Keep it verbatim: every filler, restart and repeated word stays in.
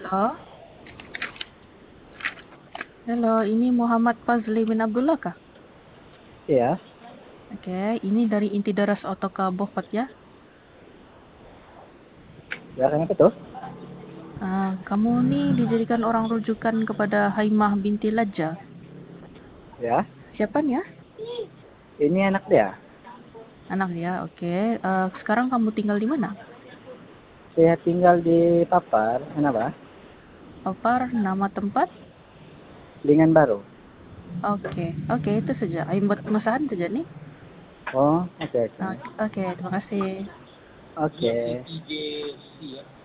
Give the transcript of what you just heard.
Halo, halo, ini Muhammad Fazli bin Abdullah kah? Iya, Oke, ini dari Inti Daras Otoka Bofat ya. silakan apa tuh? Ah, kamu nih dijadikan orang rujukan kepada Haimah binti Lajja. Ya, Siapa nih ya? ini anak dia. Anak dia, oke. Eh, sekarang kamu tinggal di mana? Saya tinggal di Papar, kenapa? Opar, nama tempat? Dengan baru. Oke, oke, itu saja. Ayo buat pemesanan saja nih. Oh, oke oke. Oke, oke, terima kasih. Oke.